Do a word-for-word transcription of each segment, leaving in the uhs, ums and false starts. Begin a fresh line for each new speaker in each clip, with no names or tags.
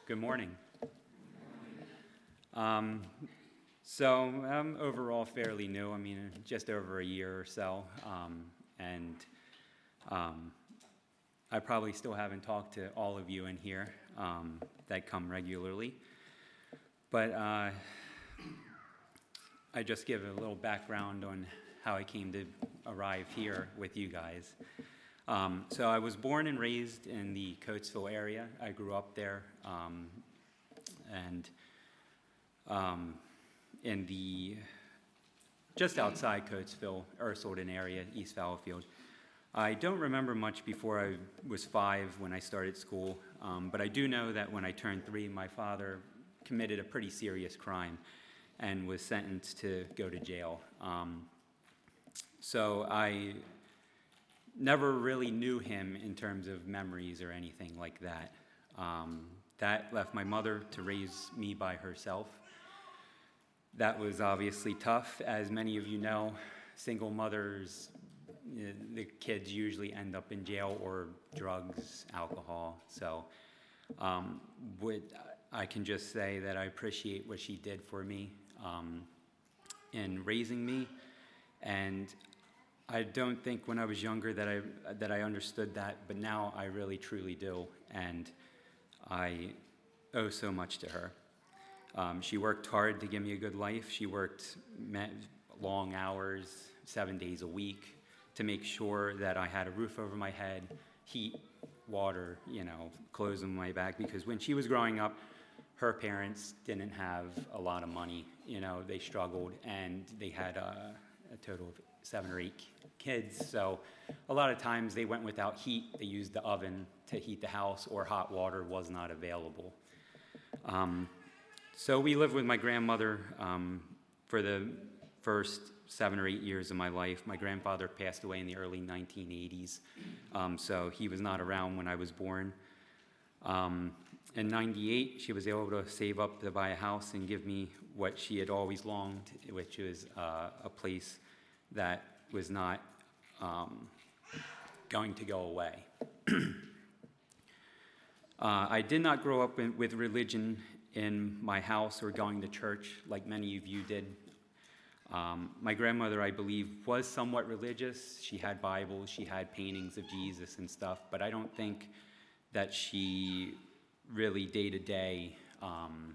Good morning. Um, so I'm overall fairly new. I mean, just over a year or so, um, and um, I probably still haven't talked to all of you in here um, that come regularly. But uh, I just give a little background on how I came to arrive here with you guys. Um, so I was born and raised in the Coatesville area. I grew up there, um, and um, in the just outside Coatesville, Erselden area, East Fallowfield. I don't remember much before I was five when I started school, um, but I do know that when I turned three, my father committed a pretty serious crime and was sentenced to go to jail. Um, so I never really knew him in terms of memories or anything like that. Um, that left my mother to raise me by herself. That was obviously tough. As many of you know, single mothers, the kids usually end up in jail or drugs, alcohol. So um, would, I can just say that I appreciate what she did for me um, in raising me. And I don't think when I was younger that I that I understood that, but now I really truly do, and I owe so much to her. Um, she worked hard to give me a good life. She worked long hours, seven days a week, to make sure that I had a roof over my head, heat, water, you know, clothes on my back. Because when she was growing up, her parents didn't have a lot of money. You know, they struggled, and they had a, a total of seven or eight kids, so a lot of times they went without heat. They used the oven to heat the house, or hot water was not available. Um, so we lived with my grandmother um, for the first seven or eight years of my life. My grandfather passed away in the early nineteen eighties, um, so he was not around when I was born. Um, in ninety-eight, she was able to save up to buy a house and give me what she had always longed, which was uh, a place that was not um, going to go away. uh, I did not grow up in, with religion in my house or going to church like many of you did. Um, my grandmother, I believe, was somewhat religious. She had Bibles, she had paintings of Jesus and stuff, but I don't think that she really day-to-day um,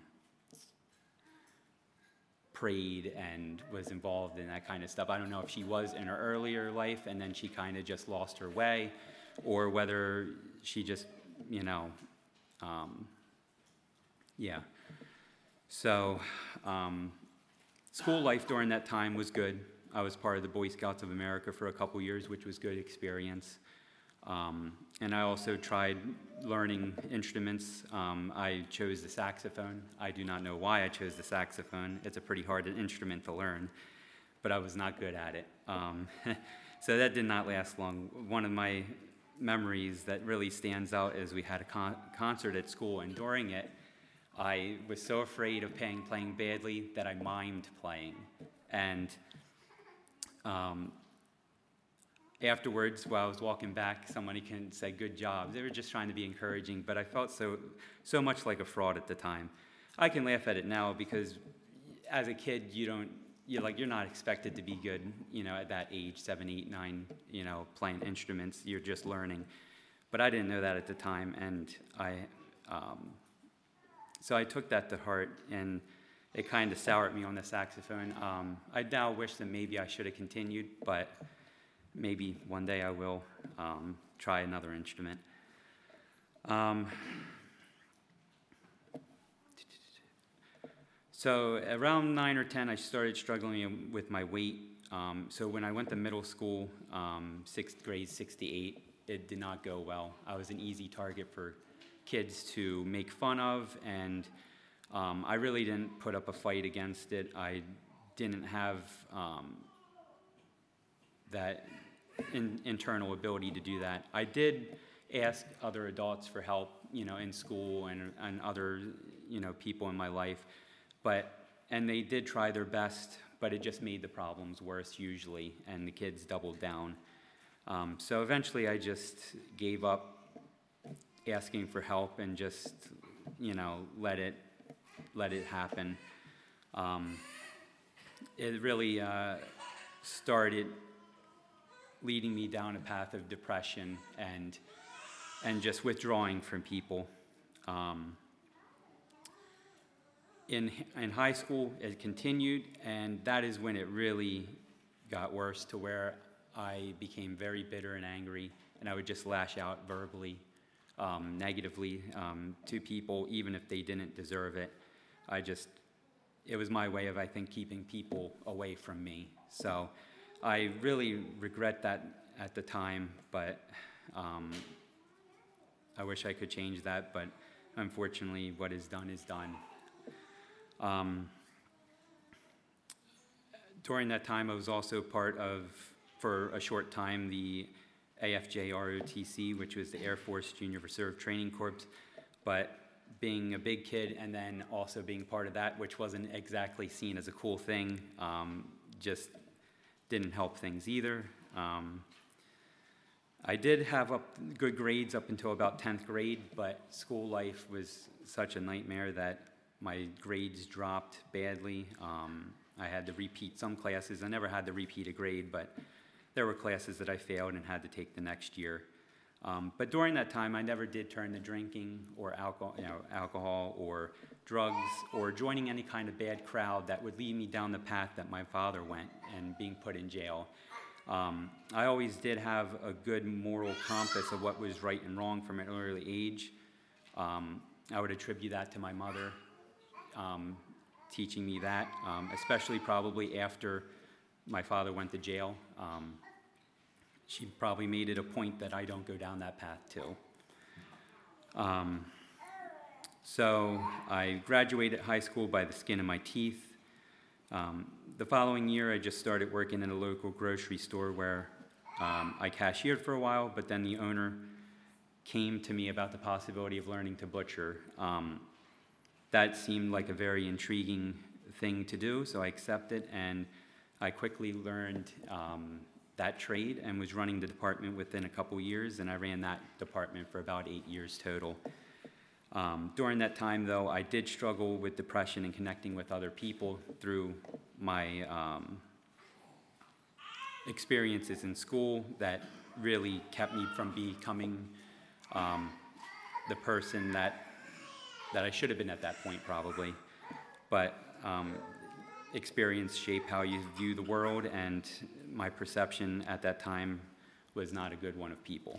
prayed and was involved in that kind of stuff. I don't know if she was in her earlier life and then she kind of just lost her way, or whether she just, you know, um, yeah. So um, school life during that time was good. I was part of the Boy Scouts of America for a couple years, which was good experience. Um, and I also tried learning instruments. Um, I chose the saxophone. I do not know why I chose the saxophone. It's a pretty hard instrument to learn, but I was not good at it. Um, so that did not last long. One of my memories that really stands out is we had a con- concert at school, and during it, I was so afraid of playing, playing badly that I mimed playing. And um, afterwards, while I was walking back, somebody can say, "Good job." They were just trying to be encouraging, but I felt so so much like a fraud at the time. I can laugh at it now because as a kid, you don't, you're like, you're not expected to be good, you know, at that age, seven, eight, nine, you know, playing instruments. You're just learning. But I didn't know that at the time, and I, um, so I took that to heart, and it kind of soured me on the saxophone. Um, I now wish that maybe I should have continued, but maybe one day I will um, try another instrument. Um, so around nine or ten, I started struggling with my weight. Um, so when I went to middle school, um, sixth grade, six to eight, it did not go well. I was an easy target for kids to make fun of, and um, I really didn't put up a fight against it. I didn't have um, that In, internal ability to do that. I did ask other adults for help, you know, in school and, and other, you know, people in my life, but, and they did try their best, but it just made the problems worse usually, and the kids doubled down. Um, so eventually I just gave up asking for help and just you know, let it, let it happen. Um, it really uh, started leading me down a path of depression and and just withdrawing from people. Um, in in high school, it continued, and that is when it really got worse, to where I became very bitter and angry, and I would just lash out verbally, um, negatively um, to people, even if they didn't deserve it. I just, it was my way of, I think, keeping people away from me. So I really regret that at the time, but um, I wish I could change that, but unfortunately what is done is done. Um, during that time, I was also part of, for a short time, the A F J R O T C, which was the Air Force Junior Reserve Training Corps, but being a big kid and then also being part of that, which wasn't exactly seen as a cool thing, um, just didn't help things either. Um, I did have up good grades up until about tenth grade, but school life was such a nightmare that my grades dropped badly. Um, I had to repeat some classes. I never had to repeat a grade, but there were classes that I failed and had to take the next year. Um, but during that time, I never did turn to drinking or alcohol, you know, alcohol or drugs or joining any kind of bad crowd that would lead me down the path that my father went and being put in jail. Um, I always did have a good moral compass of what was right and wrong from an early age. Um, I would attribute that to my mother um, teaching me that, um, especially probably after my father went to jail. Um, she probably made it a point that I don't go down that path too. Um, so I graduated high school by the skin of my teeth. Um, the following year, I just started working in a local grocery store where um, I cashiered for a while, but then the owner came to me about the possibility of learning to butcher. Um, that seemed like a very intriguing thing to do, so I accepted, and I quickly learned um, that trade and was running the department within a couple years, and I ran that department for about eight years total. Um, during that time, though, I did struggle with depression and connecting with other people through my um, experiences in school that really kept me from becoming um, the person that that I should have been at that point, probably. But um, experience shape how you view the world, and my perception at that time was not a good one of people.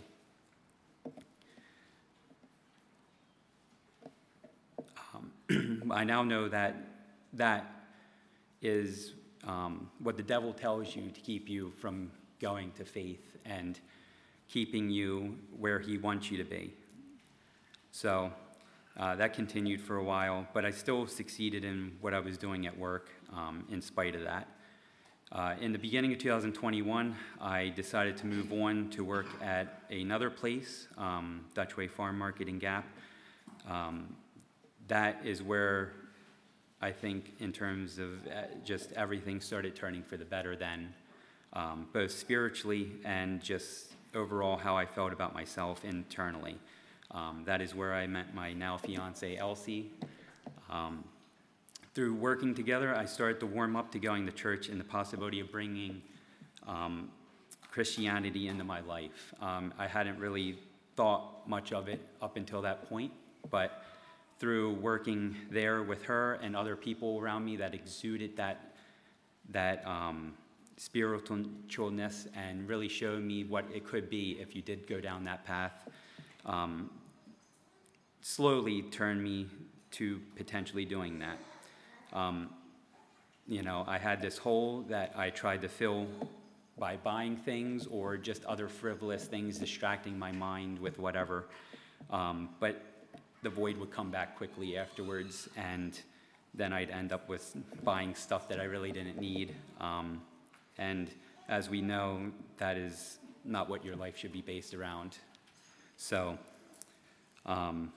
Um, I now know that that is um, what the devil tells you to keep you from going to faith and keeping you where he wants you to be. So uh, that continued for a while, but I still succeeded in what I was doing at work um, in spite of that. Uh, in the beginning of two thousand twenty-one, I decided to move on to work at another place, um, Dutch Way Farm Market in Gap. Um, that is where I think in terms of uh, just everything started turning for the better then, um, both spiritually and just overall how I felt about myself internally. Um, that is where I met my now fiance, Elsie. Um, through working together, I started to warm up to going to church and the possibility of bringing um, Christianity into my life. Um, I hadn't really thought much of it up until that point, but through working there with her and other people around me that exuded that, that um, spiritualness and really showed me what it could be if you did go down that path, um, slowly turned me to potentially doing that. Um, you know, I had this hole that I tried to fill by buying things or just other frivolous things, distracting my mind with whatever. Um, but the void would come back quickly afterwards, and then I'd end up with buying stuff that I really didn't need. Um, and as we know, that is not what your life should be based around. So, um,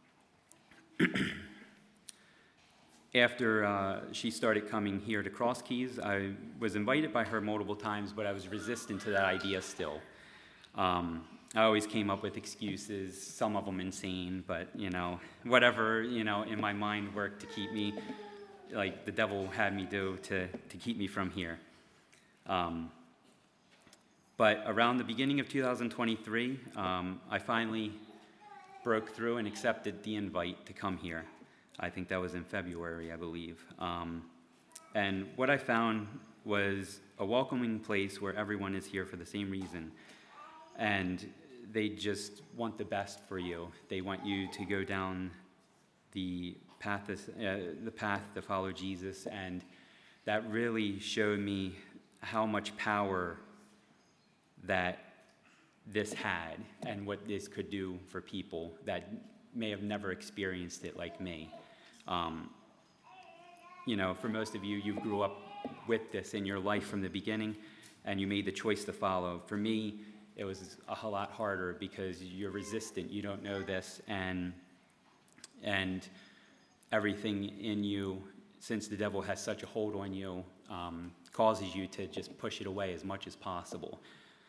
after uh, she started coming here to Cross Keys, I was invited by her multiple times, but I was resistant to that idea still. Um, I always came up with excuses, some of them insane, but, you know, whatever, you know, in my mind worked to keep me, like the devil had me do to, to keep me from here. Um, but around the beginning of two thousand twenty-three, um, I finally broke through and accepted the invite to come here. I think that was in February, I believe. Um, and what I found was a welcoming place where everyone is here for the same reason. And they just want the best for you. They want you to go down the path, uh, the path to follow Jesus. And that really showed me how much power that this had and what this could do for people that may have never experienced it like me. Um, you know, for most of you, you grew up with this in your life from the beginning, and you made the choice to follow. For me, it was a whole lot harder because you're resistant, you don't know this, and and everything in you, since the devil has such a hold on you, um, causes you to just push it away as much as possible.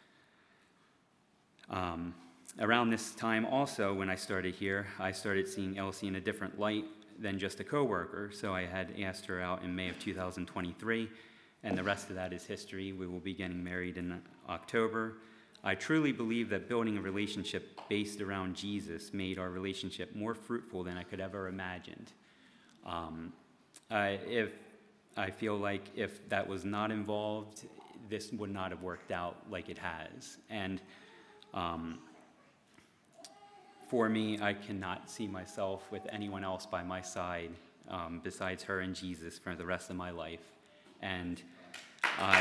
Um, around this time also, when I started here, I started seeing Elsie in a different light than just a coworker, so I had asked her out in May of two thousand twenty-three, and the rest of that is history. We will be getting married in October. I truly believe that building a relationship based around Jesus made our relationship more fruitful than I could ever imagined. Um, I, if I feel like if that was not involved, this would not have worked out like it has. And um, for me, I cannot see myself with anyone else by my side um, besides her and Jesus for the rest of my life. And I,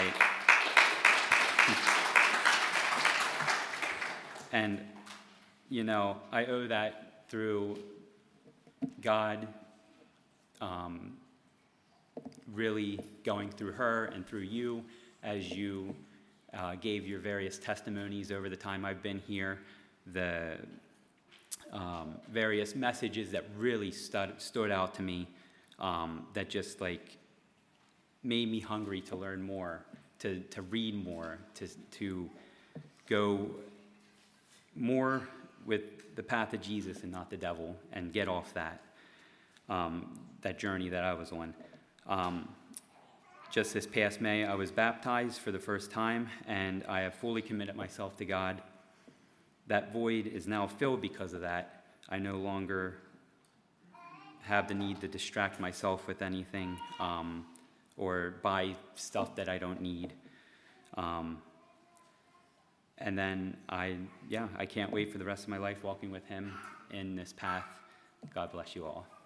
and you know, I owe that through God um, really going through her and through you as you uh, gave your various testimonies over the time I've been here, the Um, various messages that really stud, stood out to me, um, that just like made me hungry to learn more, to, to read more, to, to go more with the path of Jesus and not the devil, and get off that, um, that journey that I was on. Um, just this past May, I was baptized for the first time, and I have fully committed myself to God. That void is now filled because of that. I no longer have the need to distract myself with anything um, or buy stuff that I don't need. Um, and then I, yeah, I can't wait for the rest of my life walking with him in this path. God bless you all.